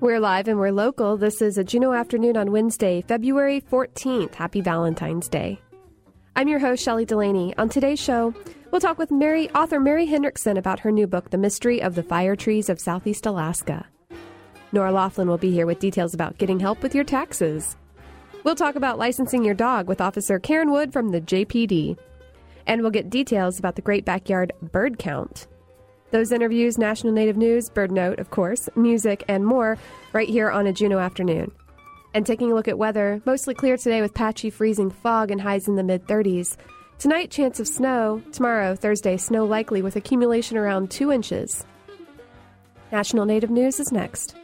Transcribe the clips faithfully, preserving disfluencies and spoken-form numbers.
We're live and we're local. This is a Juneau Afternoon on Wednesday, February fourteenth. Happy Valentine's Day. I'm your host, Shelley Delaney. On today's show, we'll talk with Mary, author Mary Hendrickson about her new book, The Mystery of the Fire Trees of Southeast Alaska. Nora Laughlin will be here with details about getting help with your taxes. We'll talk about licensing your dog with Officer Karen Wood from the J P D. And we'll get details about the Great Backyard Bird Count. Those interviews, National Native News, Bird Note, of course, music, and more right here on a Juneau Afternoon. And taking a look at weather, mostly clear today with patchy freezing fog and highs in the mid-thirties. Tonight, chance of snow. Tomorrow, Thursday, snow likely with accumulation around two inches. National Native News is next.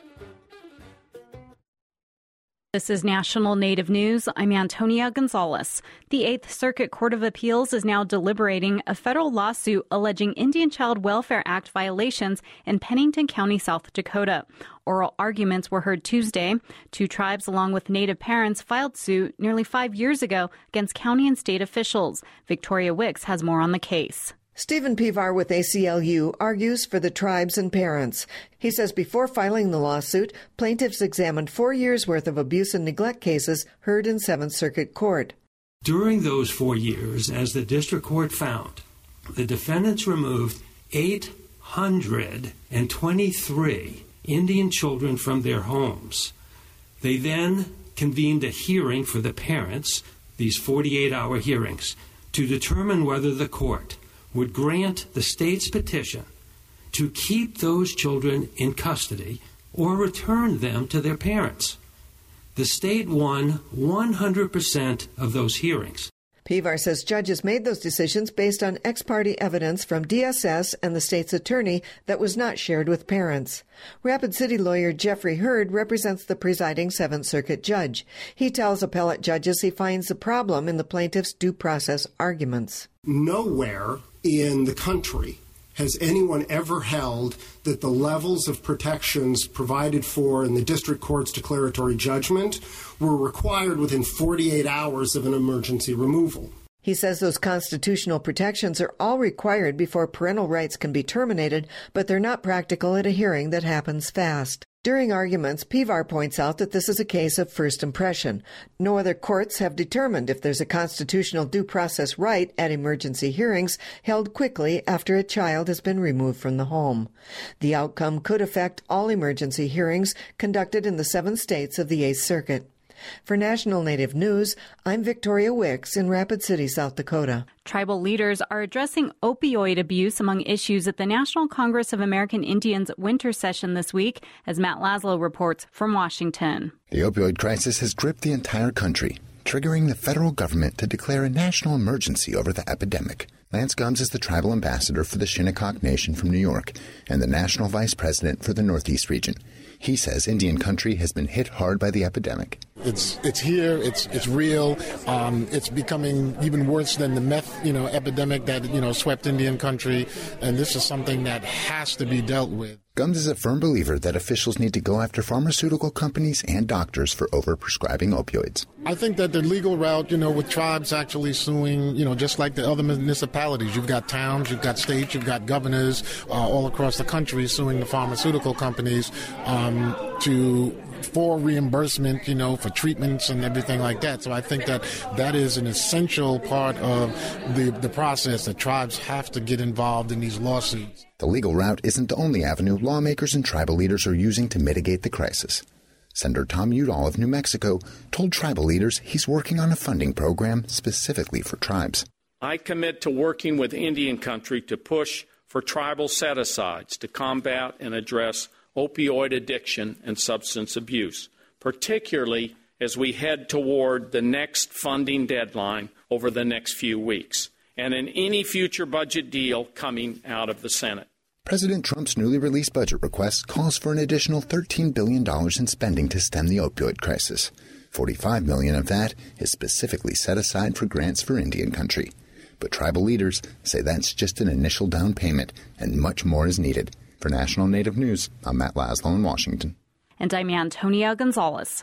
This is National Native News. I'm Antonia Gonzalez. The Eighth Circuit Court of Appeals is now deliberating a federal lawsuit alleging Indian Child Welfare Act violations in Pennington County, South Dakota. Oral arguments were heard Tuesday. Two tribes, along with Native parents, filed suit nearly five years ago against county and state officials. Victoria Wicks has more on the case. Stephen Pivar with A C L U argues for the tribes and parents. He says before filing the lawsuit, plaintiffs examined four years' worth of abuse and neglect cases heard in Seventh Circuit Court. During those four years, as the district court found, the defendants removed eight hundred twenty-three Indian children from their homes. They then convened a hearing for the parents, these forty-eight hour hearings, to determine whether the court would grant the state's petition to keep those children in custody or return them to their parents. The state won one hundred percent of those hearings. Pivar says judges made those decisions based on ex parte evidence from D S S and the state's attorney that was not shared with parents. Rapid City lawyer Jeffrey Hurd represents the presiding Seventh Circuit judge. He tells appellate judges he finds the problem in the plaintiff's due process arguments. Nowhere in the country has anyone ever held that the levels of protections provided for in the district court's declaratory judgment were required within forty-eight hours of an emergency removal. He says those constitutional protections are all required before parental rights can be terminated, but they're not practical at a hearing that happens fast. During arguments, Pivar points out that this is a case of first impression. No other courts have determined if there's a constitutional due process right at emergency hearings held quickly after a child has been removed from the home. The outcome could affect all emergency hearings conducted in the seven states of the Eighth Circuit. For National Native News, I'm Victoria Wicks in Rapid City, South Dakota. Tribal leaders are addressing opioid abuse among issues at the National Congress of American Indians winter session this week, as Matt Laszlo reports from Washington. The opioid crisis has gripped the entire country, triggering the federal government to declare a national emergency over the epidemic. Lance Gumbs is the tribal ambassador for the Shinnecock Nation from New York and the national vice president for the Northeast region. He says Indian country has been hit hard by the epidemic. It's it's here. It's it's real. Um, it's becoming even worse than the meth, you know, epidemic that you know swept Indian country, and this is something that has to be dealt with. Gumbs is a firm believer that officials need to go after pharmaceutical companies and doctors for overprescribing opioids. I think that the legal route, you know, with tribes actually suing, you know, just like the other municipalities. You've got towns, you've got states, you've got governors uh, all across the country suing the pharmaceutical companies um, to for reimbursement, you know, for treatments and everything like that. So I think that that is an essential part of the, the process, that tribes have to get involved in these lawsuits. The legal route isn't the only avenue lawmakers and tribal leaders are using to mitigate the crisis. Senator Tom Udall of New Mexico told tribal leaders he's working on a funding program specifically for tribes. I commit to working with Indian country to push for tribal set-asides to combat and address opioid addiction and substance abuse, particularly as we head toward the next funding deadline over the next few weeks, and in any future budget deal coming out of the Senate. President Trump's newly released budget request calls for an additional thirteen billion dollars in spending to stem the opioid crisis. forty-five million dollars of that is specifically set aside for grants for Indian country. But tribal leaders say that's just an initial down payment and much more is needed. For National Native News, I'm Matt Laszlo in Washington. And I'm Antonia Gonzalez.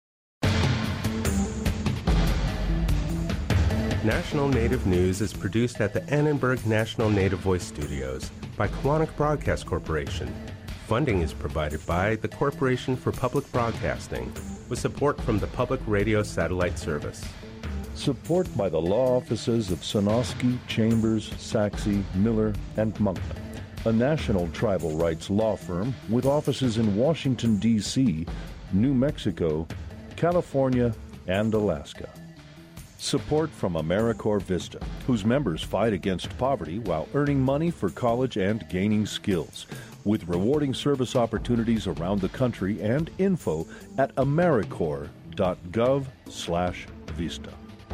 National Native News is produced at the Annenberg National Native Voice Studios by Quantic Broadcast Corporation. funding is provided by the Corporation for Public Broadcasting, with support from the Public Radio Satellite Service. Support by the law offices of Sonosky, Chambers, Saxe, Miller, and Monk, a national tribal rights law firm with offices in Washington, D C, New Mexico, California, and Alaska. Support from AmeriCorps Vista, whose members fight against poverty while earning money for college and gaining skills, with rewarding service opportunities around the country and info at americorps.gov slash Vista.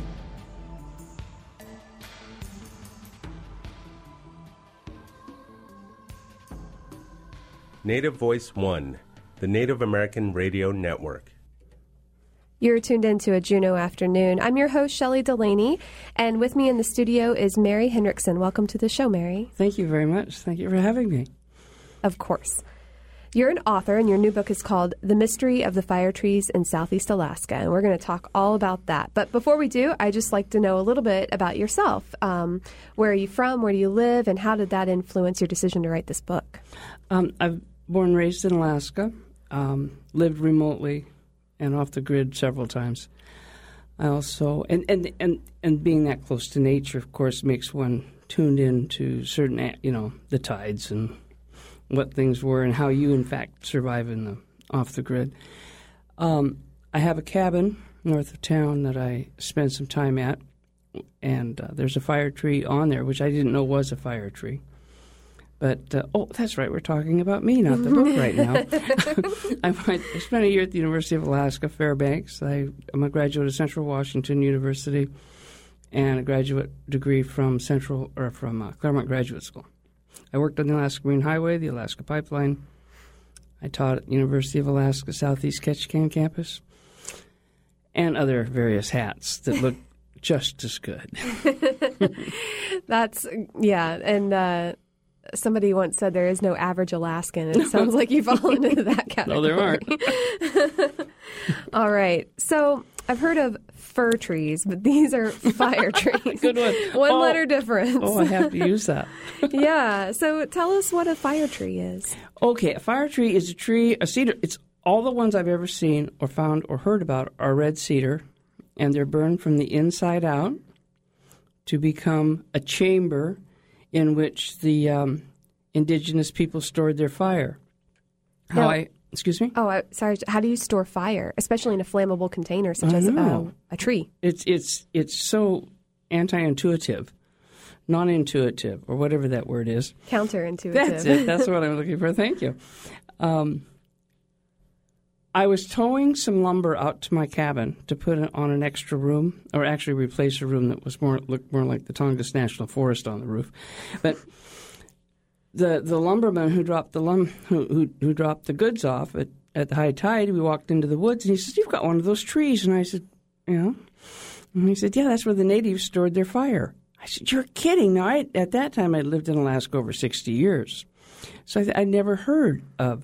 Native Voice One, the Native American Radio Network. You're tuned into a Juneau Afternoon. I'm your host, Shelley Delaney, and with me in the studio is Mary Hendrickson. Welcome to the show, Mary. Thank you very much. Thank you for having me. Of course. You're an author, and your new book is called The Mystery of the Fire Trees in Southeast Alaska, and we're going to talk all about that. But before we do, I'd just like to know a little bit about yourself. Um, where are you from? Where do you live? And how did that influence your decision to write this book? Um, I've born and raised in Alaska, um, lived remotely and off the grid several times. I also, and, and, and, and being that close to nature, of course, makes one tuned in to certain, you know, the tides and what things were and how you, in fact, survive in the off the grid. Um, I have a cabin north of town that I spend some time at, and uh, there's a fire tree on there, which I didn't know was a fire tree. But, uh, oh, that's right, we're talking about me, not the book right now. I, I spent a year at the University of Alaska, Fairbanks. I, I'm a graduate of Central Washington University and a graduate degree from Central or from uh, Claremont Graduate School. I worked on the Alaska Marine Highway, the Alaska Pipeline. I taught at the University of Alaska Southeast Ketchikan campus and other various hats that look just as good. That's, yeah, and... Uh, Somebody once said there is no average Alaskan, and it sounds like you fall into that category. No, there aren't. All right. So I've heard of fir trees, but these are fire trees. Good one. One oh, letter difference. Oh, I have to use that. Yeah. So tell us what a fire tree is. Okay. A fire tree is a tree, a cedar. It's all the ones I've ever seen or found or heard about are red cedar, and they're burned from the inside out to become a chamber in which the um, indigenous people stored their fire. How now, I, excuse me? Oh, I, sorry. How do you store fire, especially in a flammable container such as uh, a tree? It's it's it's so anti-intuitive, non-intuitive, or whatever that word is. Counterintuitive. That's it. That's what I'm looking for. Thank you. Um, I was towing some lumber out to my cabin to put it on an extra room, or actually replace a room that was more looked more like the Tongass National Forest on the roof. But the the lumberman who dropped the lum who who, who dropped the goods off at, at the high tide, we walked into the woods and he says, "You've got one of those trees." And I said, "Yeah." And he said, "Yeah, that's where the natives stored their fire." I said, "You're kidding!" Now, I, at that time, I'd lived in Alaska over sixty years, so I, I'd never heard of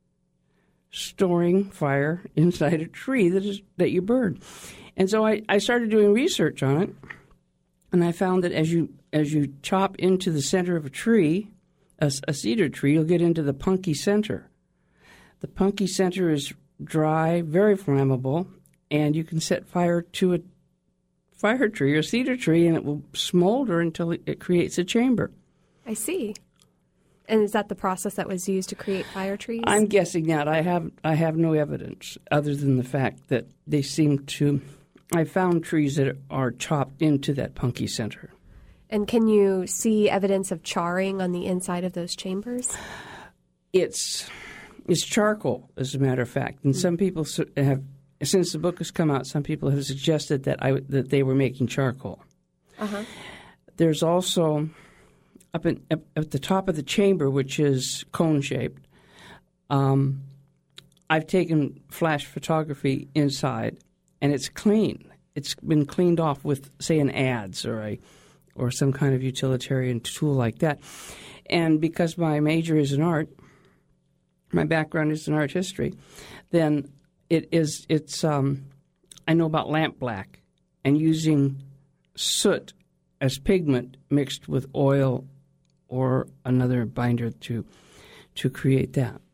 storing fire inside a tree that is that you burn. And so I, I started doing research on it, and I found that as you as you chop into the center of a tree, a, a cedar tree, you'll get into the punky center. The punky center is dry, very flammable, and you can set fire to a fire tree or cedar tree, and it will smolder until it, it creates a chamber. I see. And is that the process that was used to create fire trees? I'm guessing that. I have I have no evidence other than the fact that they seem to – I found trees that are chopped into that punky center. And can you see evidence of charring on the inside of those chambers? It's it's charcoal, as a matter of fact. And mm-hmm. some people have – since the book has come out, some people have suggested that I that they were making charcoal. Uh-huh. There's also – Up, in, up at the top of the chamber, which is cone-shaped, um, I've taken flash photography inside, and it's clean. It's been cleaned off with, say, an adze or a or some kind of utilitarian tool like that. And because my major is in art, my background is in art history, then it is it's um, I know about lamp black and using soot as pigment mixed with oil or another binder to to create that.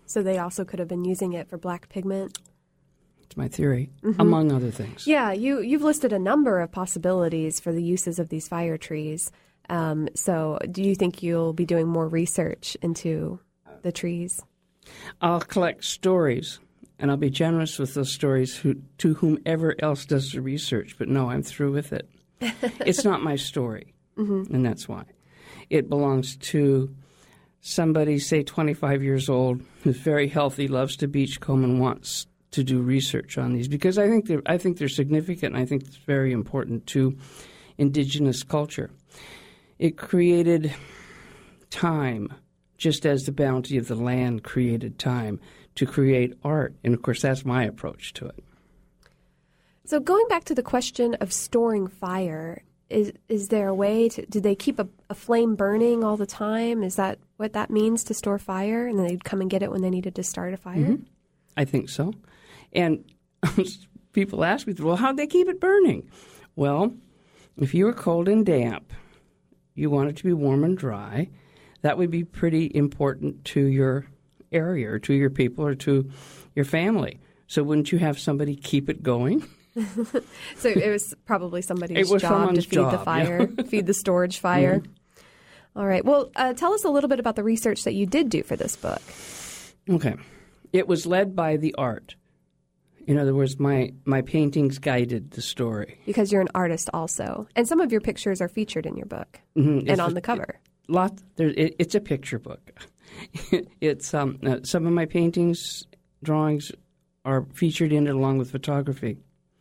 So they also could have been using it for black pigment? It's my theory, Mhm. among other things. Yeah, you, you've listed a number of possibilities for the uses of these fire trees. Um, so do you think you'll be doing more research into the trees? I'll collect stories, and I'll be generous with those stories who, to whomever else does the research. But no, I'm through with it. It's not my story, Mhm. and that's why. It belongs to somebody, say, twenty-five years old, who's very healthy, loves to beachcomb, and wants to do research on these, because I think they're, I think they're significant, and I think it's very important to indigenous culture. It created time, just as the bounty of the land created time to create art. And, of course, that's my approach to it. So going back to the question of storing fire, is is there a way to, do they keep a, a flame burning all the time? Is that what that means, to store fire? And then they'd come and get it when they needed to start a fire? Mm-hmm. I think so. And people ask me, well, how'd they keep it burning? Well, if you were cold and damp, you want it to be warm and dry, that would be pretty important to your area or to your people or to your family. So wouldn't you have somebody keep it going? So it was probably somebody's It was job to someone's feed the job, fire, yeah. feed the storage fire. Mm-hmm. All right. Well, uh, tell us a little bit about the research that you did do for this book. Okay. It was led by the art. In other words, my, my paintings guided the story. Because you're an artist also. And some of your pictures are featured in your book Mm-hmm. and on the cover. Lot, there, it, it's a picture book. it's um, uh, some of my paintings, drawings are featured in it along with photography.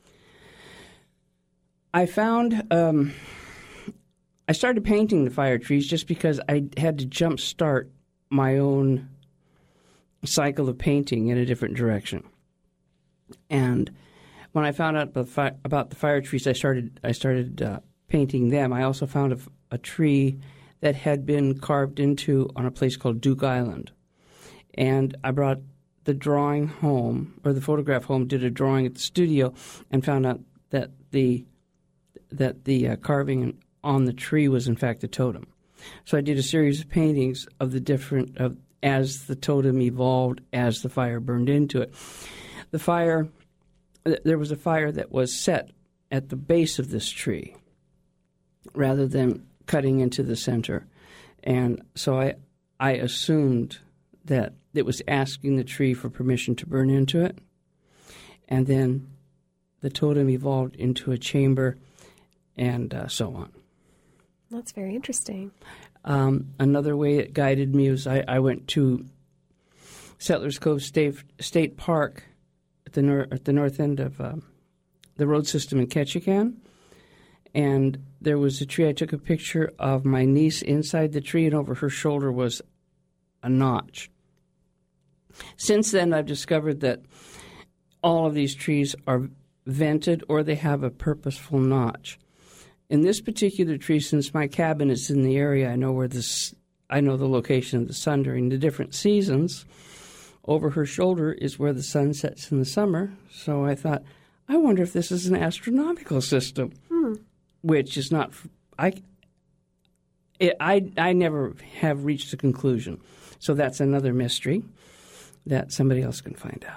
I found um, I started painting the fire trees just because I had to jumpstart my own cycle of painting in a different direction. And when I found out about the, fi- about the fire trees, I started I started uh, painting them. I also found a, a tree that had been carved into on a place called Duke Island. And I brought the drawing home, or the photograph home, did a drawing at the studio, and found out that the that the uh, carving on the tree was in fact a totem. So I did a series of paintings of the different of as the totem evolved, as the fire burned into it. The fire, there was a fire that was set at the base of this tree, rather than cutting into the center. And so I I assumed that it was asking the tree for permission to burn into it. And then the totem evolved into a chamber and uh, so on. That's very interesting. Um, another way it guided me was I, I went to Settlers Cove State, State Park at the, nor- at the north end of um, the road system in Ketchikan. And there was a tree. I took a picture of my niece inside the tree, and over her shoulder was a notch. Since then, I've discovered that all of these trees are vented or they have a purposeful notch. In this particular tree, since my cabin is in the area, I know where this. I know the location of the sun during the different seasons. Over her shoulder is where the sun sets in the summer. So I thought, I wonder if this is an astronomical system. Hmm. Which is not, I, it, I, I never have reached a conclusion. So that's another mystery that somebody else can find out.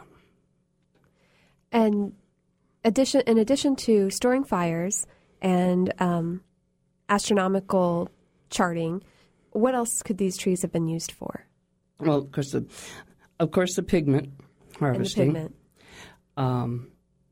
And addition, in addition to storing fires and um, astronomical charting, what else could these trees have been used for? Well, of course, the, of course, the pigment harvesting. And the pigment. Um,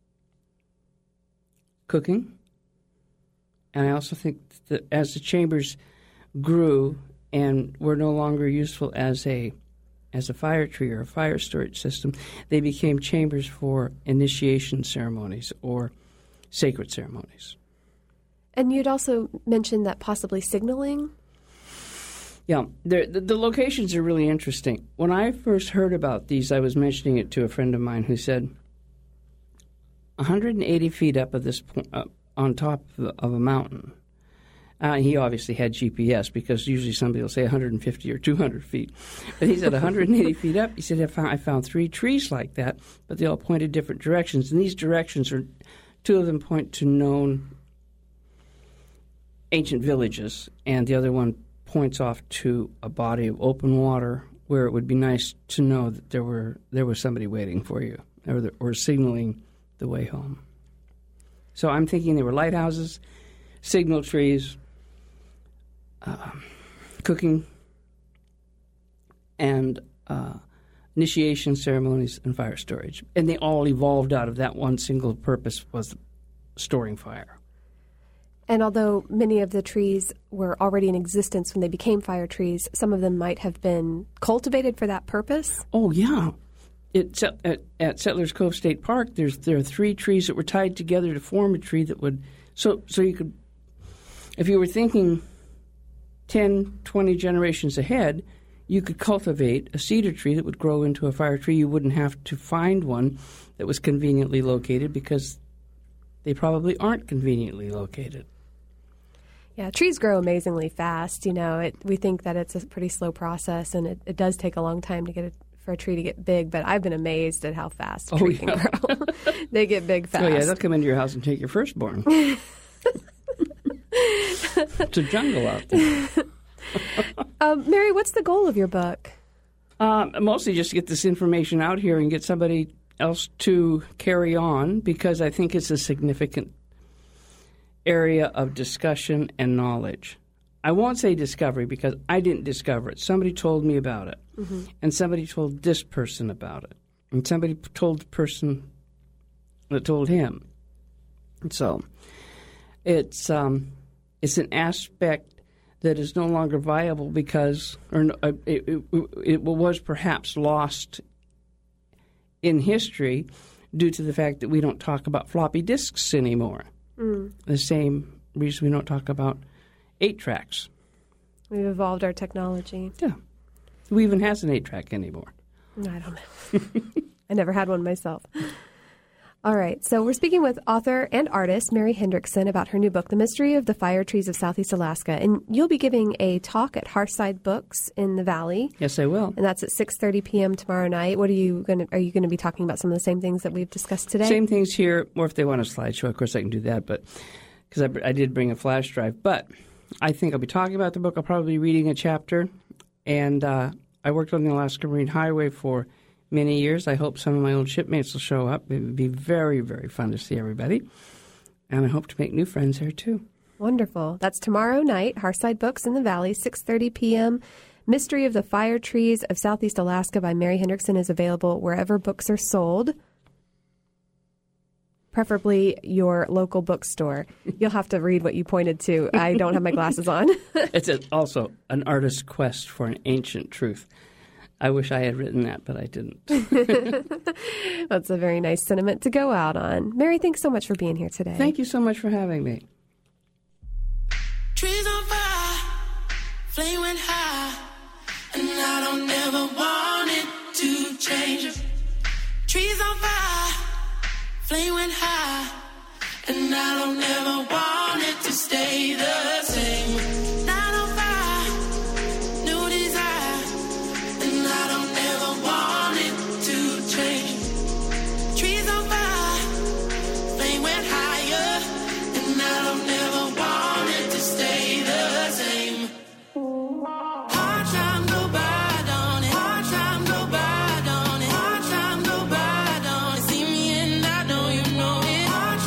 cooking. And I also think that as the chambers grew and were no longer useful as a as a fire tree or a fire storage system, they became chambers for initiation ceremonies or sacred ceremonies. And you'd also mentioned that possibly signaling? Yeah, the, the locations are really interesting. When I first heard about these, I was mentioning it to a friend of mine who said, one hundred eighty feet up of this point, uh, on top of a mountain. Uh, he obviously had G P S because usually somebody will say one hundred fifty or two hundred feet. But he said one hundred eighty feet up. He said, I found, I found three trees like that, but they all pointed different directions. And these directions are, two of them point to known ancient villages, and the other one points off to a body of open water where it would be nice to know that there were there was somebody waiting for you, or the, or signaling the way home. So I'm thinking there were lighthouses, signal trees, uh, cooking, and uh, initiation ceremonies and fire storage. And they all evolved out of that one single purpose, was storing fire. And although many of the trees were already in existence when they became fire trees, some of them might have been cultivated for that purpose? Oh, yeah. It, at, at Settlers Cove State Park, there's there are three trees that were tied together to form a tree that would... So, so you could... If you were thinking ten, twenty generations ahead, you could cultivate a cedar tree that would grow into a fire tree. You wouldn't have to find one that was conveniently located, because they probably aren't conveniently located. Yeah, trees grow amazingly fast. You know, it, we think that it's a pretty slow process, and it, it does take a long time to get a, for a tree to get big. But I've been amazed at how fast a tree oh, yeah. can grow. They get big fast. Oh yeah, they'll come into your house and take your firstborn. It's a jungle out there. um, Mary, what's the goal of your book? Um, mostly just to get this information out here and get somebody else to carry on, because I think it's a significant area of discussion and knowledge. I won't say discovery, because I didn't discover it. Somebody told me about it, mm-hmm. and somebody told this person about it, and somebody told the person that told him. And so it's um, it's an aspect that is no longer viable because, or uh, it, it, it was perhaps lost in history due to the fact that we don't talk about floppy disks anymore. Mm. The same reason we don't talk about eight tracks. We've evolved our technology. Yeah. Who even has an eight track anymore? I don't know. I never had one myself. All right, so we're speaking with author and artist Mary Hendrickson about her new book, The Mystery of the Fire Trees of Southeast Alaska. And you'll be giving a talk at Hearthside Books in the Valley. Yes, I will. And that's at six thirty p.m. tomorrow night. What are you going to, are you going to be talking about some of the same things that we've discussed today? Same things here, or if they want a slideshow, of course I can do that, but because I, I did bring a flash drive. But I think I'll be talking about the book. I'll probably be reading a chapter. And uh, I worked on the Alaska Marine Highway for many years. I hope some of my old shipmates will show up. It would be very, very fun to see everybody. And I hope to make new friends there, too. Wonderful. That's tomorrow night, Hearthside Books in the Valley, six thirty p.m. Mystery of the Fire Trees of Southeast Alaska by Mary Hendrickson is available wherever books are sold, preferably your local bookstore. You'll have to read what you pointed to. I don't have my glasses on. It's a, also an artist's quest for an ancient truth. I wish I had written that, but I didn't. That's a very nice sentiment to go out on. Mary, thanks so much for being here today. Thank you so much for having me. Trees on fire, flame went high, and I don't ever want it to change. Trees on fire, flame went high, and I don't ever want it to stay the same. Hard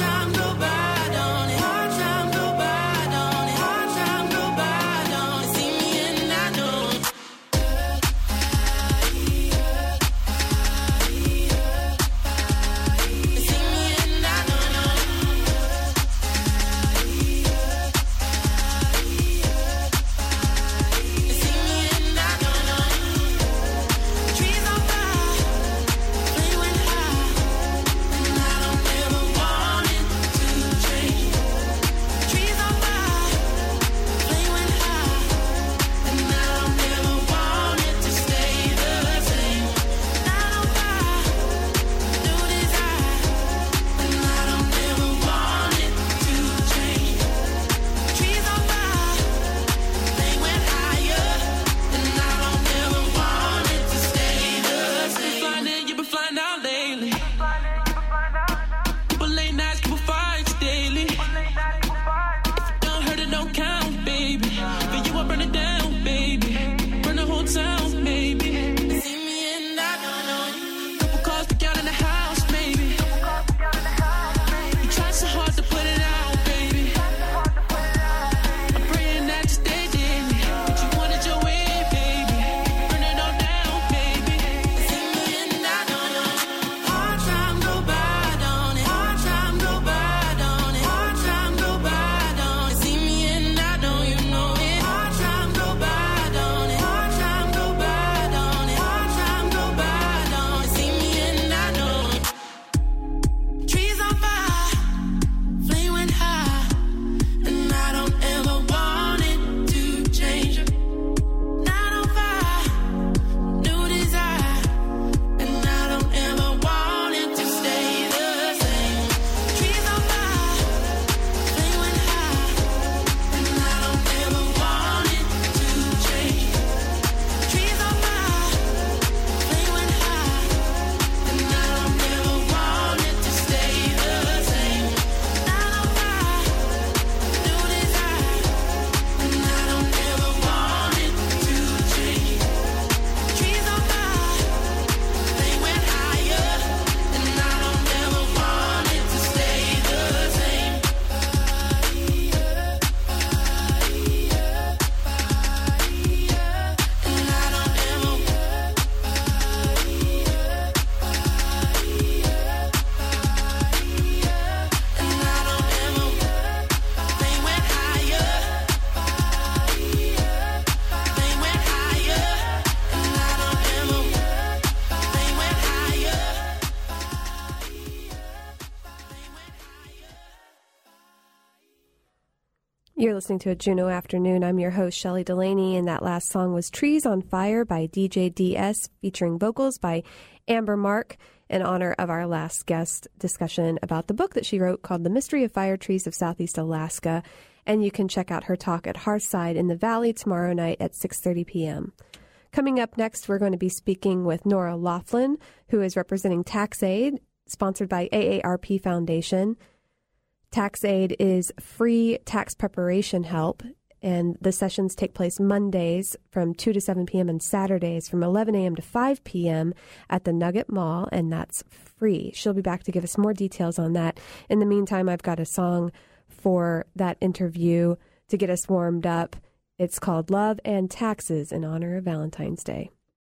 You're listening to a Juno Afternoon. I'm your host, Shelley Delaney, and that last song was Trees on Fire by D J D S, featuring vocals by Amber Mark, in honor of our last guest discussion about the book that she wrote called The Mystery of Fire Trees of Southeast Alaska. And you can check out her talk at Hearthside in the Valley tomorrow night at six thirty p.m. Coming up next, we're going to be speaking with Nora Laughlin, who is representing TaxAid, sponsored by A A R P Foundation. TaxAid is free tax preparation help, and the sessions take place Mondays from two to seven p.m. and Saturdays from eleven a.m. to five p.m. at the Nugget Mall, and that's free. She'll be back to give us more details on that. In the meantime, I've got a song for that interview to get us warmed up. It's called Love and Taxes in honor of Valentine's Day.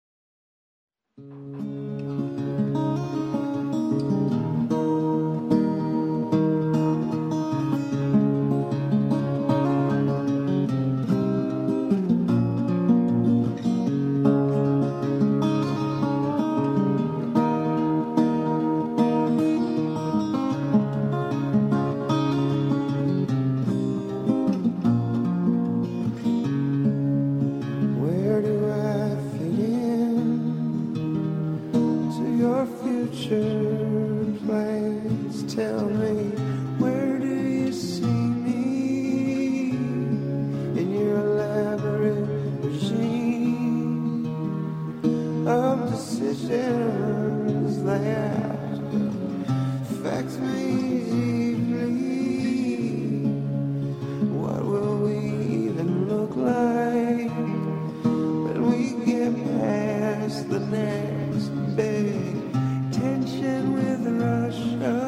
Plans, tell me, where do you see me in your elaborate regime of decisions that affect me deeply? What will we even look like when we get past the next big tension with Russia?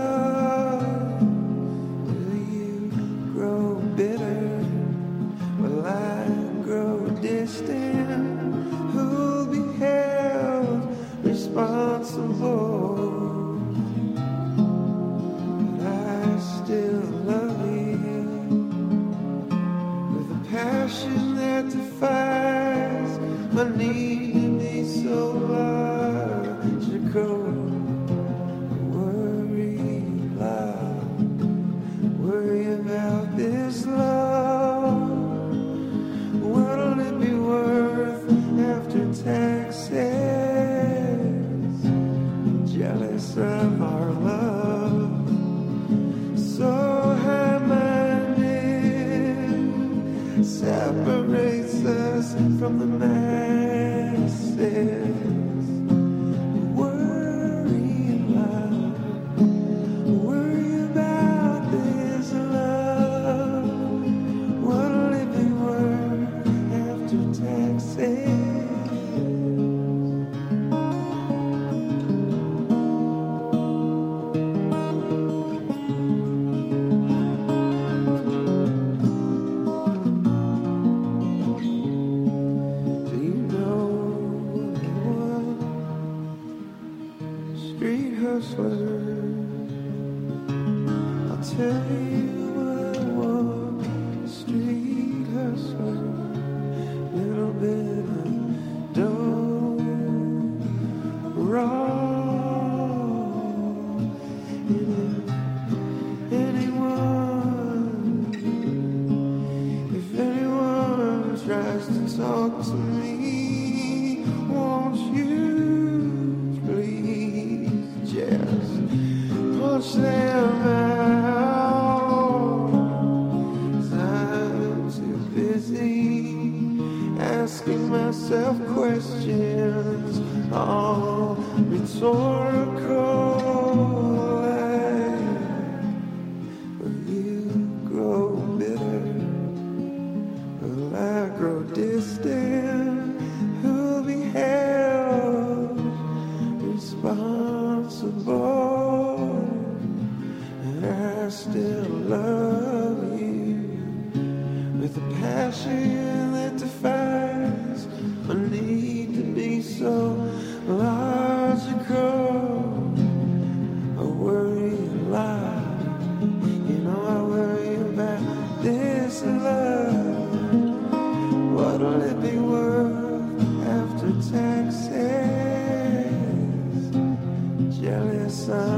Will you grow bitter? Will I grow distant? Who'll be held responsible? But I still love you with a passion that defies my need to be so logical. About this love, what'll it be worth after taxes? Jealous of our love, so high-minded, separates us from the masses.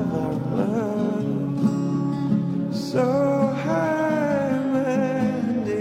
So high-minded,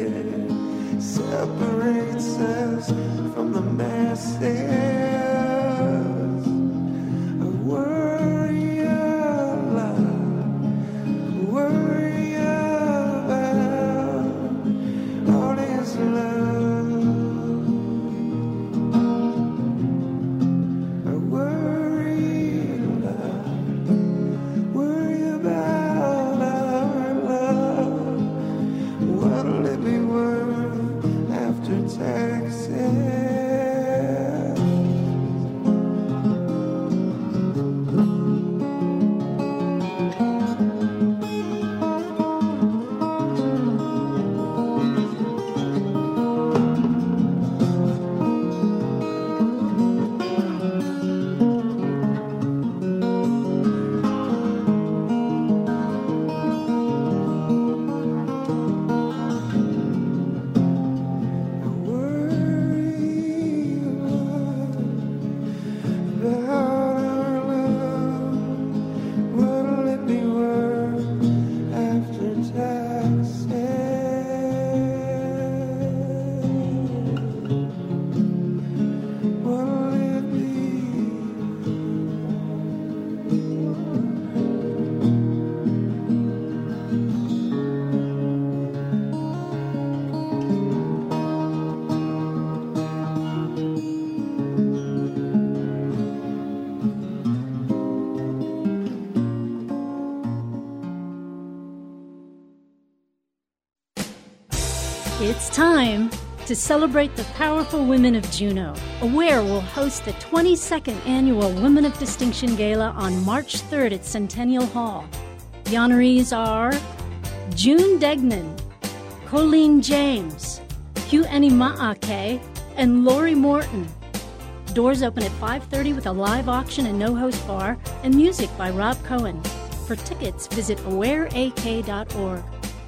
It's time to celebrate the powerful women of Juneau. AWARE will host the twenty-second Annual Women of Distinction Gala on March third at Centennial Hall. The honorees are June Degnan, Colleen James, Hugh Enima'ake, and Lori Morton. Doors open at five thirty with a live auction and no-host bar, and music by Rob Cohen. For tickets, visit aware a k dot org.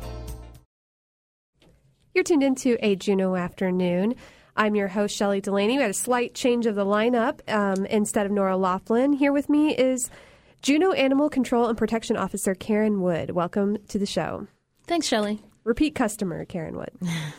You're tuned into A Juneau Afternoon. I'm your host, Shelley Delaney. We had a slight change of the lineup. Um, instead of Nora Laughlin, here with me is Juneau Animal Control and Protection Officer Karen Wood. Welcome to the show. Thanks, Shelley. Repeat customer, Karen Wood.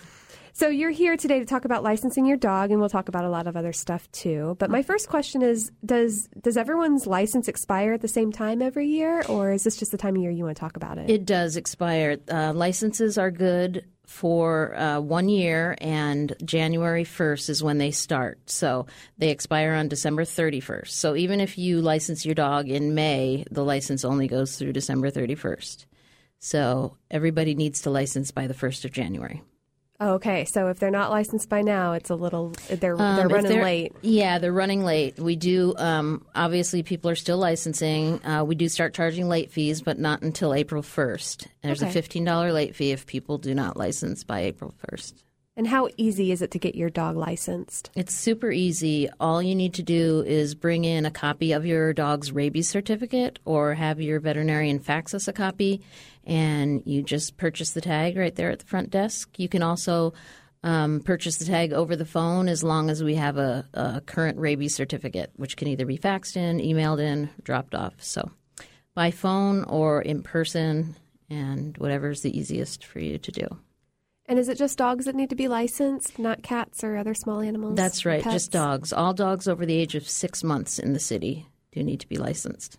So you're here today to talk about licensing your dog, and we'll talk about a lot of other stuff too. But my first question is, does does everyone's license expire at the same time every year, or is this just the time of year you want to talk about it? It does expire. Uh, licenses are good for uh, one year, and January first is when they start. So they expire on December thirty-first. So even if you license your dog in May, the license only goes through December thirty-first. So everybody needs to license by the first of January. Okay, so if they're not licensed by now, it's a little, they're, Um, they're if running they're- late. Yeah, they're running late. We do, um, obviously people are still licensing. Uh, we do start charging late fees, but not until April first. And there's Okay. a fifteen dollars late fee if people do not license by April first. And how easy is it to get your dog licensed? It's super easy. All you need to do is bring in a copy of your dog's rabies certificate or have your veterinarian fax us a copy, and you just purchase the tag right there at the front desk. You can also um, purchase the tag over the phone as long as we have a, a current rabies certificate, which can either be faxed in, emailed in, dropped off. So by phone or in person, and whatever's the easiest for you to do. And is it just dogs that need to be licensed, not cats or other small animals? That's right, pets? just dogs. All dogs over the age of six months in the city do need to be licensed.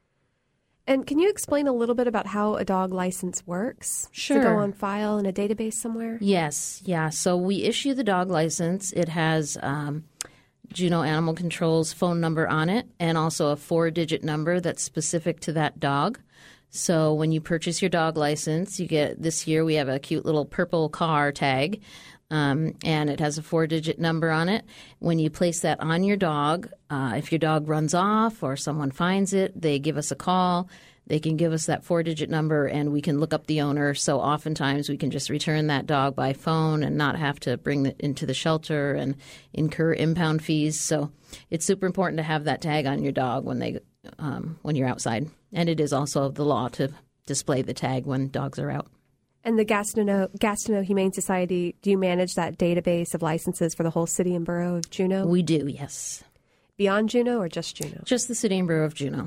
And can you explain a little bit about how a dog license works? Sure. Does it go on file in a database somewhere? Yes, yeah. So we issue the dog license. It has um, Juneau Animal Control's phone number on it and also a four-digit number that's specific to that dog. So when you purchase your dog license, you get, this year we have a cute little purple car tag, um, and it has a four-digit number on it. When you place that on your dog, uh, if your dog runs off or someone finds it, they give us a call. They can give us that four-digit number, and we can look up the owner. So oftentimes we can just return that dog by phone and not have to bring it into the shelter and incur impound fees. So it's super important to have that tag on your dog when they um, when you're outside. And it is also the law to display the tag when dogs are out. And the Gastineau, Gastineau Humane Society, do you manage that database of licenses for the whole city and borough of Juneau? We do, yes. Beyond Juneau or just Juneau? Just the city and borough of Juneau.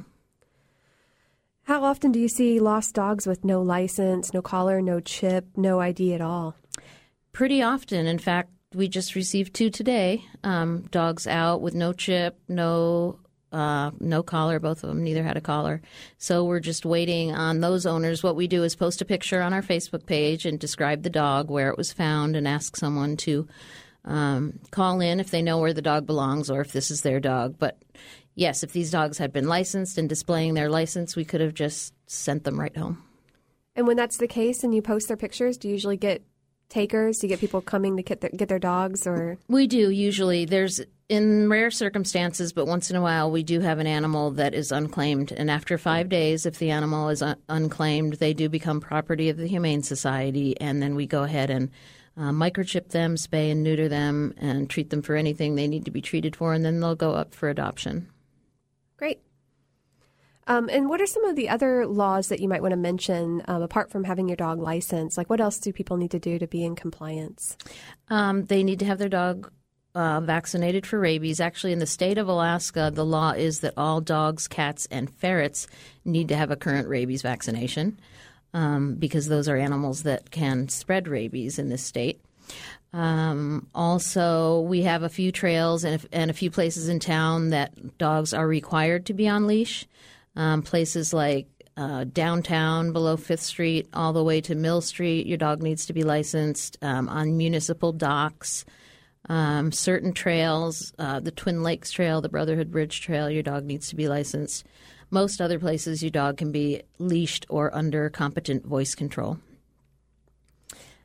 How often do you see lost dogs with no license, no collar, no chip, no I D at all? Pretty often. In fact, we just received two today. Um, dogs out with no chip, no uh, no collar. Both of them neither had a collar. So we're just waiting on those owners. What we do is post a picture on our Facebook page and describe the dog, where it was found, and ask someone to um, call in if they know where the dog belongs or if this is their dog. But yes, if these dogs had been licensed and displaying their license, we could have just sent them right home. And when that's the case and you post their pictures, do you usually get takers? Do you get people coming to get their, get their dogs? Or We do usually. There's in rare circumstances, but once in a while, we do have an animal that is unclaimed. And after five days, if the animal is un- unclaimed, they do become property of the Humane Society. And then we go ahead and uh, microchip them, spay and neuter them, and treat them for anything they need to be treated for. And then they'll go up for adoption. Great. Um, and what are some of the other laws that you might want to mention, um, apart from having your dog licensed? Like, what else do people need to do to be in compliance? Um, they need to have their dog uh, vaccinated for rabies. Actually, in the state of Alaska, the law is that all dogs, cats, and ferrets need to have a current rabies vaccination um, because those are animals that can spread rabies in this state. Um, also, we have a few trails and, and a few places in town that dogs are required to be on leash. Um, places like uh, downtown below Fifth Street all the way to Mill Street, your dog needs to be licensed. Um, on municipal docks, um, certain trails, uh, the Twin Lakes Trail, the Brotherhood Bridge Trail, your dog needs to be licensed. Most other places, your dog can be leashed or under competent voice control.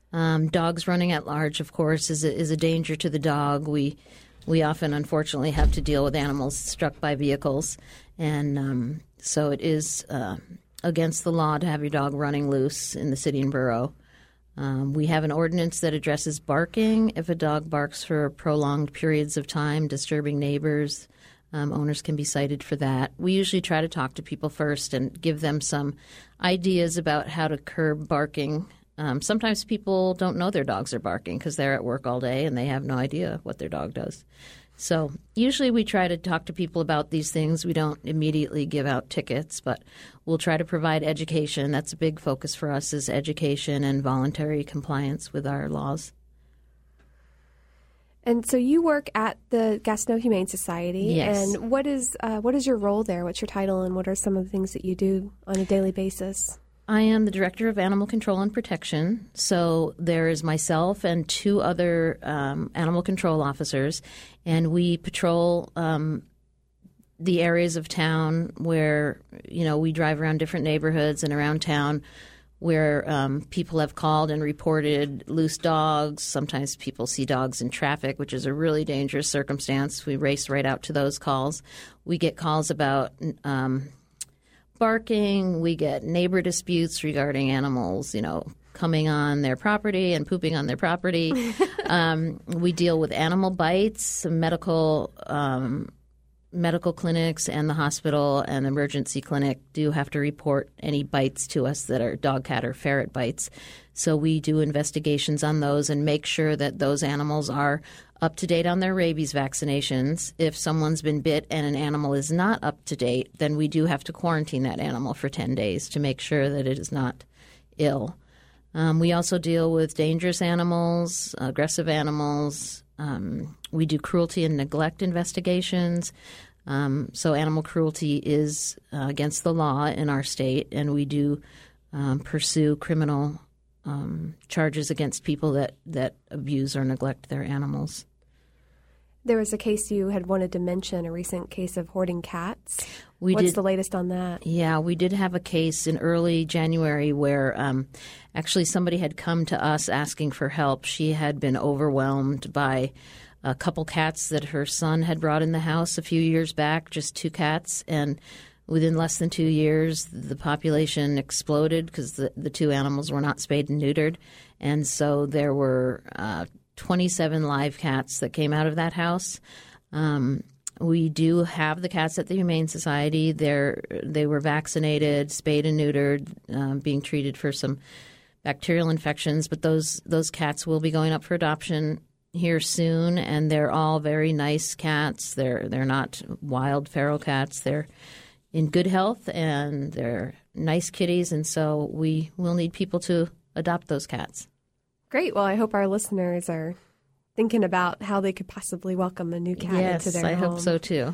Um, dogs running at large, of course, is a, is a danger to the dog. We we often, unfortunately, have to deal with animals struck by vehicles, and um, so it is uh, against the law to have your dog running loose in the city and borough. Um, we have an ordinance that addresses barking. If a dog barks for prolonged periods of time, disturbing neighbors, um, owners can be cited for that. We usually try to talk to people first and give them some ideas about how to curb barking. Um, sometimes people don't know their dogs are barking because they're at work all day and they have no idea what their dog does. So usually we try to talk to people about these things. We don't immediately give out tickets, but we'll try to provide education. That's a big focus for us, is education and voluntary compliance with our laws. And so you work at the Gastineau Humane Society. Yes. And what is uh, what is your role there? What's your title, and what are some of the things that you do on a daily basis? I am the Director of Animal Control and Protection. So there is myself and two other um, animal control officers, and we patrol um, the areas of town where, you know, we drive around different neighborhoods and around town where um, people have called and reported loose dogs. Sometimes people see dogs in traffic, which is a really dangerous circumstance. We race right out to those calls. We get calls about um, barking. We get neighbor disputes regarding animals, you know, coming on their property and pooping on their property. um, we deal with animal bites, medical um, medical clinics, and the hospital and emergency clinic do have to report any bites to us that are dog, cat, or ferret bites. So we do investigations on those and make sure that those animals are up to date on their rabies vaccinations. If someone's been bit and an animal is not up to date, then we do have to quarantine that animal for ten days to make sure that it is not ill. Um, we also deal with dangerous animals, aggressive animals. Um, we do cruelty and neglect investigations. Um, so animal cruelty is uh, against the law in our state, and we do um, pursue criminal um, charges against people that, that abuse or neglect their animals. There was a case you had wanted to mention, a recent case of hoarding cats. We What's did, the latest on that? Yeah, we did have a case in early January where um, actually somebody had come to us asking for help. She had been overwhelmed by a couple cats that her son had brought in the house a few years back, just two cats. And within less than two years, the population exploded because the, the two animals were not spayed and neutered. And so there were uh, twenty-seven live cats that came out of that house. Um, we do have the cats at the Humane Society. They're, they were vaccinated, spayed and neutered, um, being treated for some bacterial infections. But those those cats will be going up for adoption here soon, and they're all very nice cats. They're they're not wild feral cats. They're in good health, and they're nice kitties, and so we will need people to adopt those cats. Great. Well, I hope our listeners are thinking about how they could possibly welcome a new cat yes, into their I home. hope so too.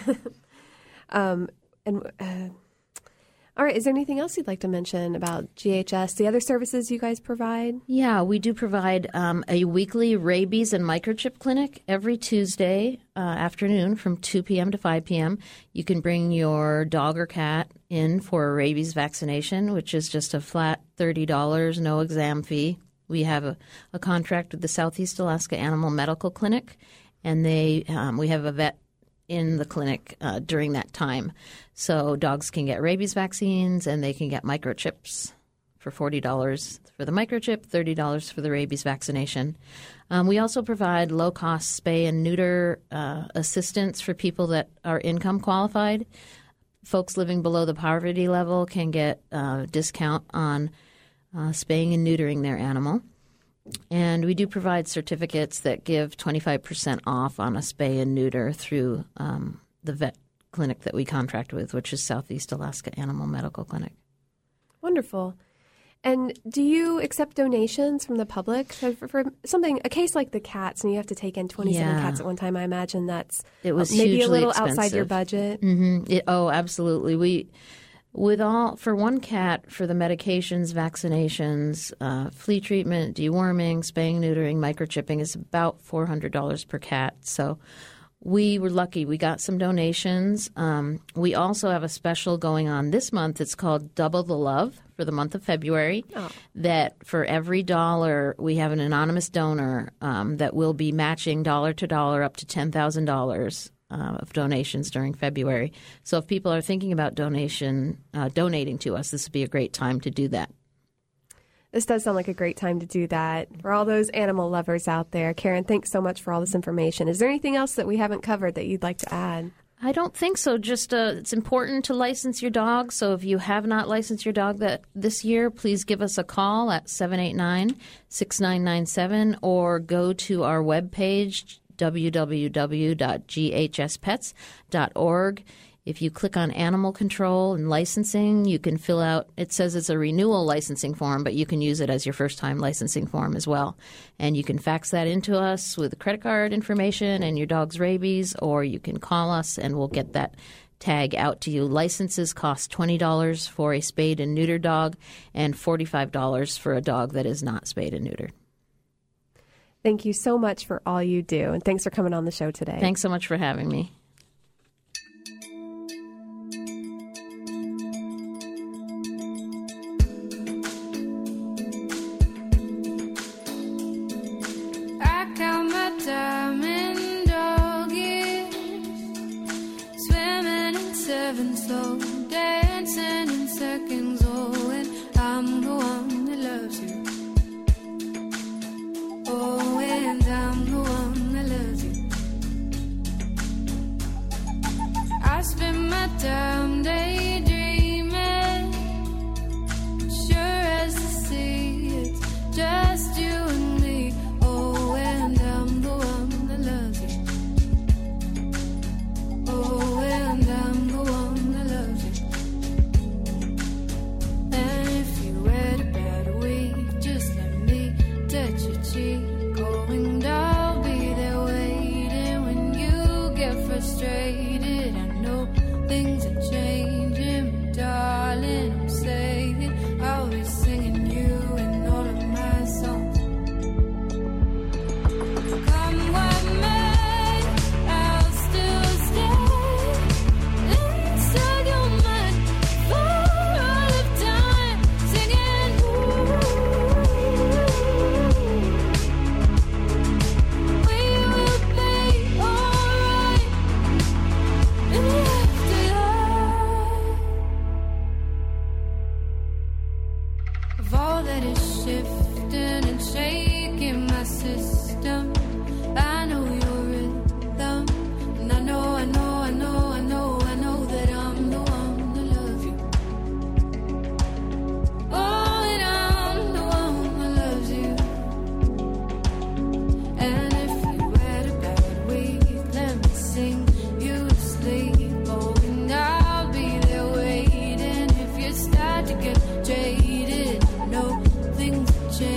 um, and uh, all right, is there anything else you'd like to mention about G H S, the other services you guys provide? Yeah, we do provide um, a weekly rabies and microchip clinic every Tuesday uh, afternoon from two p.m. to five p.m. You can bring your dog or cat in for a rabies vaccination, which is just a flat thirty dollars, no exam fee. We have a, a contract with the Southeast Alaska Animal Medical Clinic, and they um, we have a vet in the clinic uh, during that time. So dogs can get rabies vaccines, and they can get microchips for forty dollars for the microchip, thirty dollars for the rabies vaccination. Um, we also provide low-cost spay and neuter uh, assistance for people that are income qualified. Folks living below the poverty level can get a uh, discount on Uh, spaying and neutering their animal. And we do provide certificates that give twenty-five percent off on a spay and neuter through um, the vet clinic that we contract with, which is Southeast Alaska Animal Medical Clinic. Wonderful. And do you accept donations from the public? For, for something, a case like the cats, and you have to take in twenty-seven Yeah. cats at one time, I imagine that's It was maybe a hugely little expensive. outside your budget. Mm-hmm. It, oh, absolutely. We With all, for one cat, for the medications, vaccinations, uh, flea treatment, deworming, spaying, neutering, microchipping is about four hundred dollars per cat. So we were lucky. We got some donations. Um, we also have a special going on this month. It's called Double the Love for for the month of February. Oh. That for every dollar, we have an anonymous donor um, that will be matching dollar to dollar up to ten thousand dollars uh, of donations during February. So if people are thinking about donation, uh, donating to us, this would be a great time to do that. This does sound like a great time to do that. For all those animal lovers out there, Karen, thanks so much for all this information. Is there anything else that we haven't covered that you'd like to add? I don't think so. Just uh, it's important to license your dog. So if you have not licensed your dog that this year, please give us a call at seven eight nine, six nine nine seven or go to our webpage, w w w dot g h s pets dot org. If you click on animal control and licensing, you can fill out, it says it's a renewal licensing form, but you can use it as your first time licensing form as well. And you can fax that into us with credit card information and your dog's rabies, or you can call us and we'll get that tag out to you. Licenses cost twenty dollars for a spayed and neutered dog and forty-five dollars for a dog that is not spayed and neutered. Thank you so much for all you do, and thanks for coming on the show today. Thanks so much for having me. Slow dancing in seconds, oh, and I'm the one that loves you. Oh, and I'm the one that loves you. I spend my time daydreaming, sure as the sea, it's just you and me. Oh, and I'm the one that loves you. Oh, and I'm the one. Going, I'll be there waiting when you get frustrated. I know things are changing, but darling, I'm saying I'll be singing you in all of my songs. Come what may, I'll still stay inside your mind for all of time, singing ooh. All that is shifting and shaking my system. I know your rhythm, and I know, I know, I know, I know, I know that I'm the one that loves you. Oh, and I'm the one that loves you. And if you had a bad week, let me sing you to sleep. Oh, and I'll be there waiting if you start to get jaded. No, things have changed.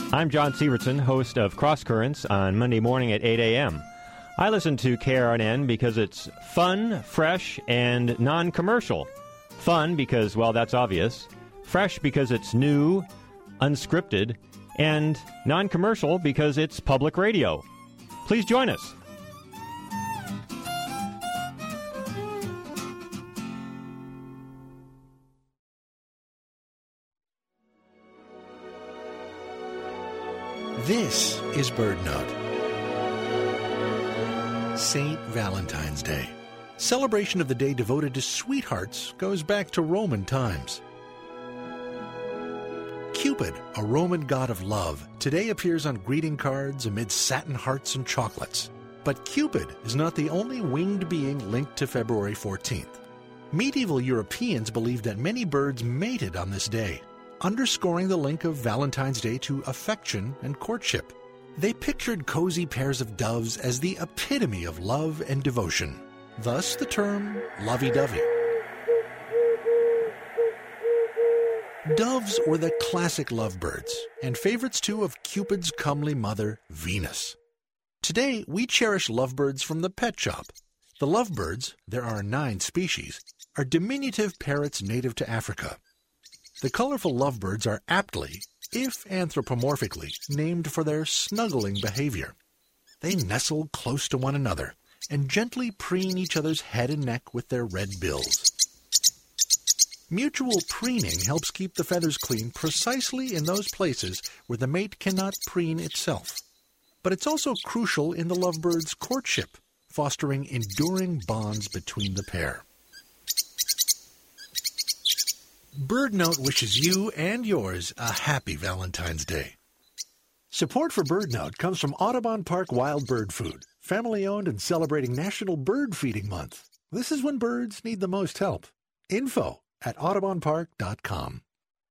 I'm John Sievertson, host of Cross Currents on Monday morning at eight a.m. I listen to K R N N because it's fun, fresh, and non-commercial. Fun because, well, that's obvious. Fresh because it's new, unscripted, and non-commercial because it's public radio. Please join us. This is BirdNote. Saint Valentine's Day. Celebration of the day devoted to sweethearts goes back to Roman times. Cupid, a Roman god of love, today appears on greeting cards amid satin hearts and chocolates. But Cupid is not the only winged being linked to February fourteenth. Medieval Europeans believed that many birds mated on this day, underscoring the link of Valentine's Day to affection and courtship. They pictured cozy pairs of doves as the epitome of love and devotion. Thus the term lovey-dovey. Doves were the classic lovebirds, and favorites too of Cupid's comely mother, Venus. Today, we cherish lovebirds from the pet shop. The lovebirds, there are nine species, are diminutive parrots native to Africa. The colorful lovebirds are aptly, if anthropomorphically, named for their snuggling behavior. They nestle close to one another and gently preen each other's head and neck with their red bills. Mutual preening helps keep the feathers clean precisely in those places where the mate cannot preen itself. But it's also crucial in the lovebird's courtship, fostering enduring bonds between the pair. BirdNote wishes you and yours a happy Valentine's Day. Support for BirdNote comes from Audubon Park Wild Bird Food, family-owned and celebrating National Bird Feeding Month. This is when birds need the most help. Info at audubon park dot com.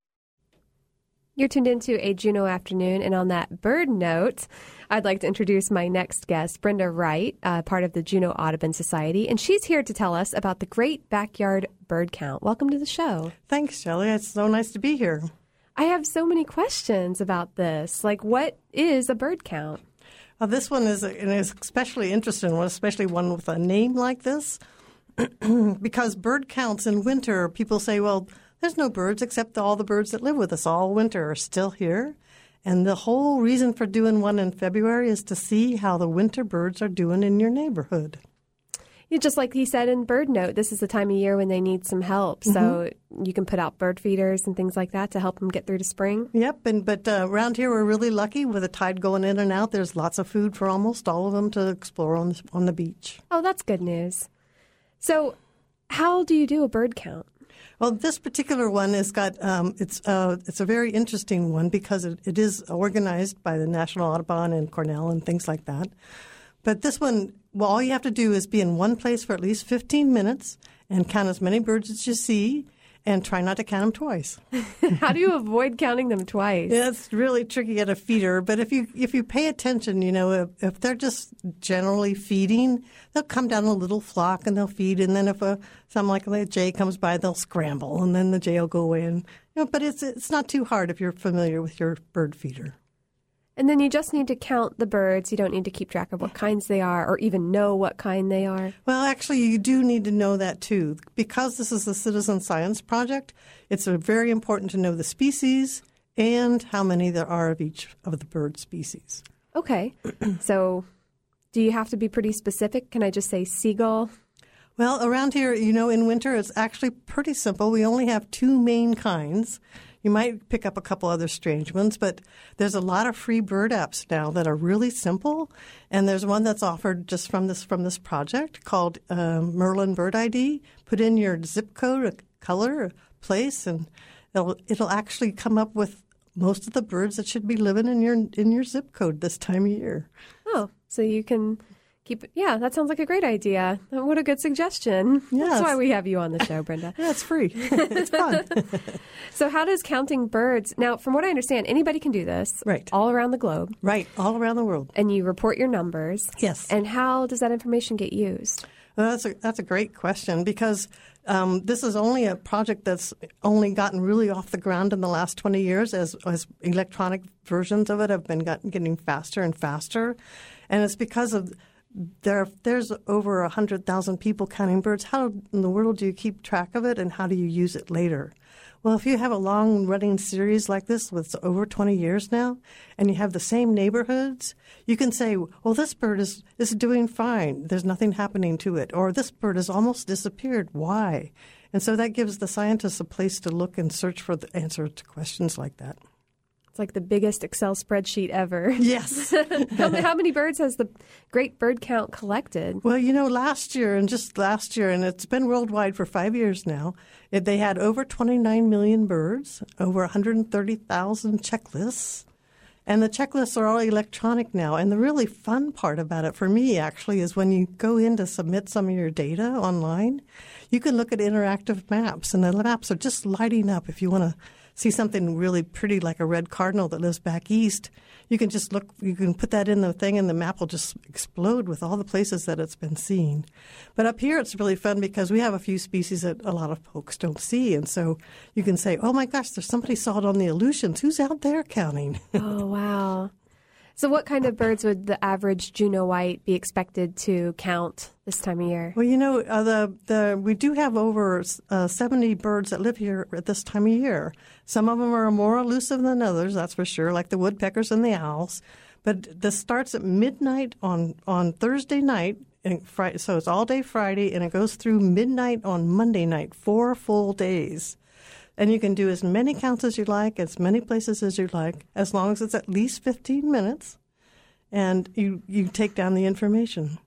You're tuned into a Juneau afternoon, and on that bird note, I'd like to introduce my next guest, Brenda Wright, uh, part of the Juneau Audubon Society, and she's here to tell us about the Great Backyard Bird Count. Welcome to the show. Thanks, Shelley. It's so nice to be here. I have so many questions about this. Like, what is a bird count? Uh, this one is, a, is especially interesting, one, especially one with a name like this, because bird counts in winter, people say, well, there's no birds except all the birds that live with us all winter are still here. And the whole reason for doing one in February is to see how the winter birds are doing in your neighborhood. Yeah, just like he said in Bird Note, this is the time of year when they need some help. So mm-hmm. you can put out bird feeders and things like that to help them get through to spring. Yep, and but uh, around here we're really lucky with the tide going in and out. There's lots of food for almost all of them to explore on the, on the beach. Oh, that's good news. So how do you do a bird count? Well, this particular one has got um, it's uh, it's a very interesting one because it, it is organized by the National Audubon and Cornell and things like that. But this one, well, all you have to do is be in one place for at least fifteen minutes and count as many birds as you see, and try not to count them twice. How do you avoid counting them twice? Yeah, it's really tricky at a feeder. But if you if you pay attention, you know, if, if they're just generally feeding, they'll come down a little flock and they'll feed. And then if a something like a jay comes by, they'll scramble, and then the jay will go away. And you know, but it's it's not too hard if you're familiar with your bird feeder. And then you just need to count the birds. You don't need to keep track of what kinds they are or even know what kind they are. Well, actually, you do need to know that, too. Because this is a citizen science project, it's very important to know the species and how many there are of each of the bird species. Okay. So do you have to be pretty specific? Can I just say seagull? Well, around here, you know, in winter, it's actually pretty simple. We only have two main kinds. You might pick up a couple other strange ones, but there's a lot of free bird apps now that are really simple. And there's one that's offered just from this from this project called um, Merlin Bird I D. Put in your zip code, a color, a place, and it'll it'll actually come up with most of the birds that should be living in your in your zip code this time of year. Oh, so you can Keep yeah, that sounds like a great idea. What a good suggestion. Yes. That's why we have you on the show, Brenda. Yeah, it's free. It's fun. So how does counting birds, now from what I understand, anybody can do this. Right. All around the globe. Right, all around the world. And you report your numbers. Yes. And how does that information get used? Well, that's a, that's a great question because um, this is only a project that's only gotten really off the ground in the last twenty years as, as electronic versions of it have been got, getting faster and faster. And it's because of there. there's over one hundred thousand people counting birds. How in the world do you keep track of it and how do you use it later? Well, if you have a long-running series like this with over twenty years now, and you have the same neighborhoods, you can say, well, this bird is, is doing fine. There's nothing happening to it. Or this bird has almost disappeared. Why? And so that gives the scientists a place to look and search for the answer to questions like that. It's like the biggest Excel spreadsheet ever. Yes. how, how many birds has the Great Bird Count collected? Well, you know, last year and just last year, and it's been worldwide for five years now, it, they had over twenty-nine million birds, over one hundred thirty thousand checklists. And the checklists are all electronic now. And the really fun part about it for me, actually, is when you go in to submit some of your data online, you can look at interactive maps. And the maps are just lighting up. If you want to see something really pretty like a red cardinal that lives back east, you can just look, you can put that in the thing and the map will just explode with all the places that it's been seen. But up here it's really fun because we have a few species that a lot of folks don't see. And so you can say, oh my gosh, there's somebody saw it on the Aleutians. Who's out there counting? Oh, wow. So what kind of birds would the average Juneau white be expected to count this time of year? Well, you know, uh, the the we do have over uh, seventy birds that live here at this time of year. Some of them are more elusive than others, that's for sure, like the woodpeckers and the owls. But this starts at midnight on, on Thursday night, and Friday, so it's all day Friday, and it goes through midnight on Monday night, four full days. And you can do as many counts as you like, as many places as you like, as long as it's at least fifteen minutes, and you, you take down the information.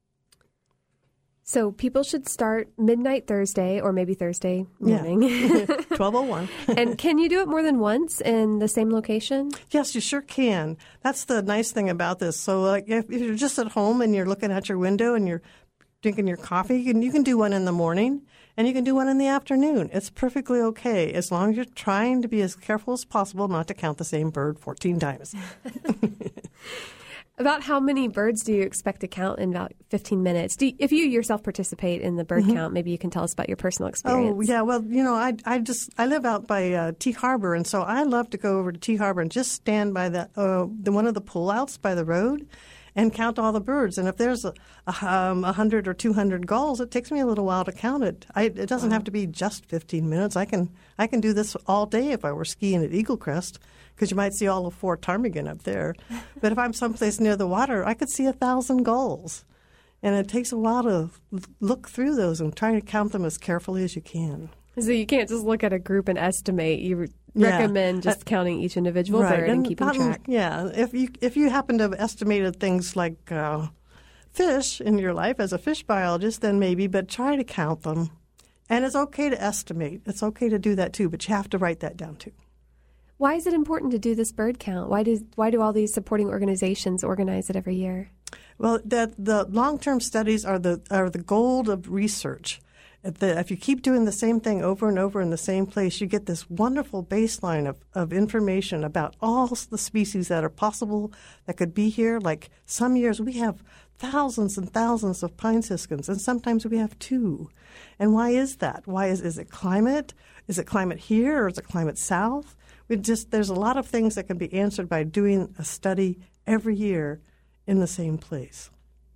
So people should start midnight Thursday or maybe Thursday morning. Yeah. twelve oh one. And can you do it more than once in the same location? Yes, you sure can. That's the nice thing about this. So like if, if you're just at home and you're looking out your window and you're drinking your coffee, you can, you can do one in the morning and you can do one in the afternoon. It's perfectly okay as long as you're trying to be as careful as possible not to count the same bird fourteen times. About how many birds do you expect to count in about fifteen minutes? Do you, if you yourself participate in the bird mm-hmm. count, maybe you can tell us about your personal experience. Oh, yeah. Well, you know, I I just I live out by uh, T Harbor, and so I love to go over to T Harbor and just stand by the uh, the one of the pullouts by the road and count all the birds. And if there's a, a um, one hundred or two hundred gulls, it takes me a little while to count it. I, it doesn't wow. have to be just fifteen minutes. I can I can do this all day if I were skiing at Eagle Crest, because you might see all of Fort Ptarmigan up there. But if I'm someplace near the water, I could see a thousand gulls. And it takes a while to look through those and try to count them as carefully as you can. So you can't just look at a group and estimate. You re- yeah. recommend just uh, counting each individual right. bird and, and keeping um, track. Yeah. If you if you happen to have estimated things like uh, fish in your life as a fish biologist, then maybe, but try to count them. And it's okay to estimate. It's okay to do that too, but you have to write that down too. Why is it important to do this bird count? Why do why do all these supporting organizations organize it every year? Well, the the long-term studies are the are the gold of research. If, the, if you keep doing the same thing over and over in the same place, you get this wonderful baseline of, of information about all the species that are possible that could be here. Like some years we have thousands and thousands of pine siskins, and sometimes we have two. And why is that? Why is is it climate? Is it climate here or is it climate south? We just there's a lot of things that can be answered by doing a study every year in the same place.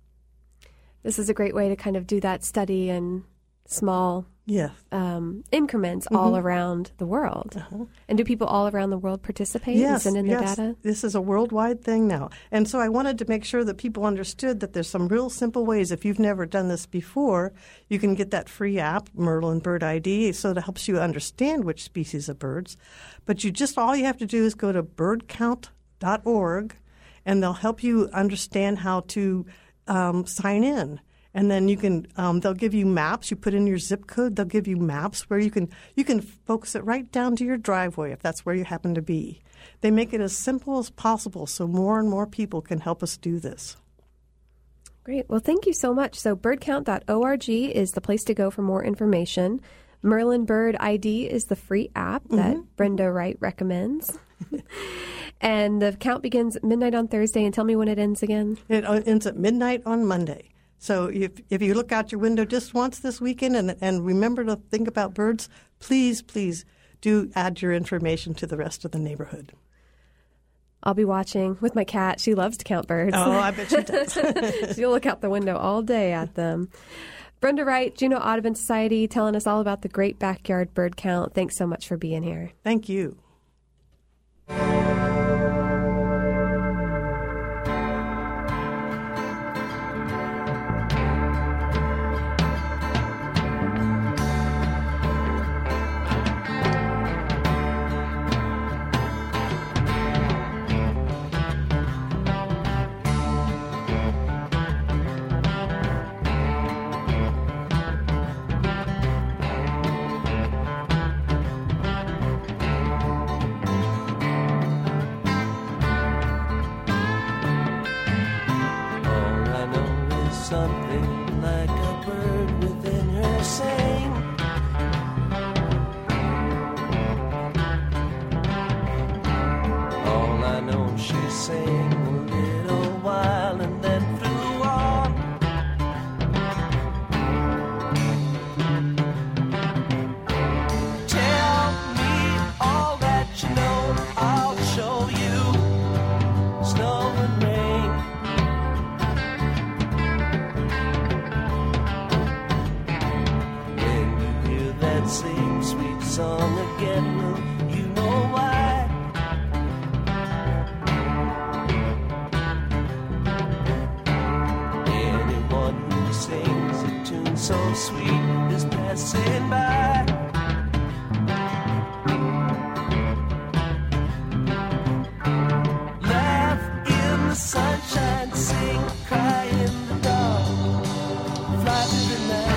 This is a great way to kind of do that study in small yes. um, increments mm-hmm. all around the world. Uh-huh. And do people all around the world participate yes, and send in their yes. data? This is a worldwide thing now. And so I wanted to make sure that people understood that there's some real simple ways. If you've never done this before, you can get that free app, Merlin Bird I D, so it helps you understand which species of birds. But you just all you have to do is go to bird count dot org, and they'll help you understand how to um, sign in. And then you can, um, they'll give you maps. You put in your zip code. They'll give you maps where you can you can focus it right down to your driveway if that's where you happen to be. They make it as simple as possible so more and more people can help us do this. Great. Well, thank you so much. So bird count dot org is the place to go for more information. Merlin Bird I D is the free app that mm-hmm. Brenda Wright recommends. And the count begins at midnight on Thursday. And tell me when it ends again. It ends at midnight on Monday. So if if you look out your window just once this weekend and, and remember to think about birds, please, please do add your information to the rest of the neighborhood. I'll be watching with my cat. She loves to count birds. Oh, I bet she does. She'll look out the window all day at them. Brenda Wright, Juneau Audubon Society, telling us all about the great backyard bird count. Thanks so much for being here. Thank you. Something like a bird within her saying, all I know she sang a little while and then flew on. Tell me all that you know, I'll show you snow and rain. Same sweet song again, well, you know why. Anyone who sings a tune so sweet is passing by. Laugh in the sunshine, sing, cry in the dark, fly through the night.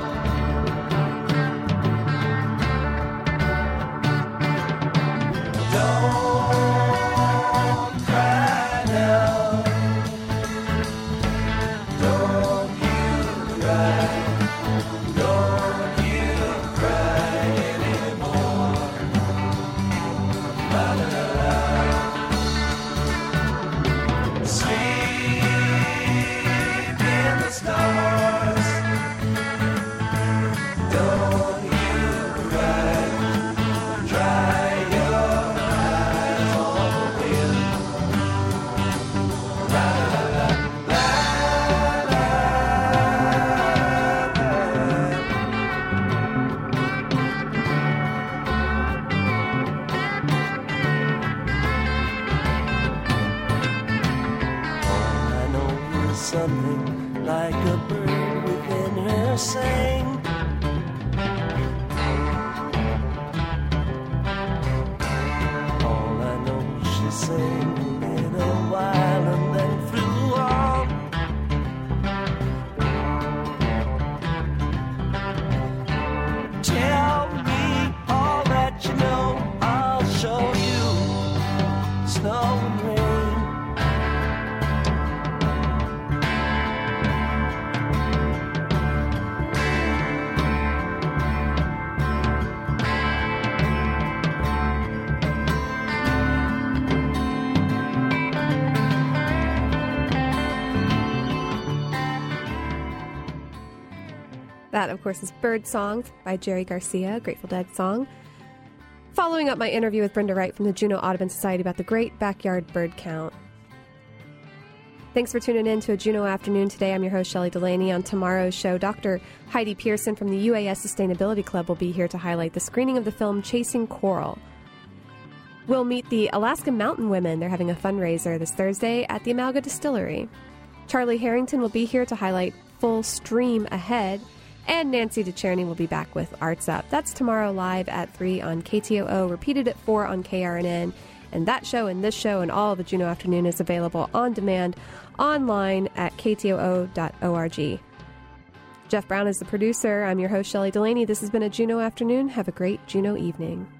Something like a bird within her sang. All I know she sang a little while and then flew on. Tell me all that you know, I'll show you snow and rain. That, of course, is Bird Song by Jerry Garcia, Grateful Dead song. Following up my interview with Brenda Wright from the Juneau Audubon Society about the great backyard bird count. Thanks for tuning in to a Juneau Afternoon today. I'm your host, Shelley Delaney. On tomorrow's show, Doctor Heidi Pearson from the U A S Sustainability Club will be here to highlight the screening of the film Chasing Coral. We'll meet the Alaska Mountain Women. They're having a fundraiser this Thursday at the Amalga Distillery. Charlie Harrington will be here to highlight Full Stream Ahead. And Nancy DeCherney will be back with Arts Up. That's tomorrow live at three on K T O O, repeated at four on K R N N. And that show and this show and all of the Juneau Afternoon is available on demand online at K T O O dot org. Jeff Brown is the producer. I'm your host, Shelley Delaney. This has been a Juneau Afternoon. Have a great Juneau evening.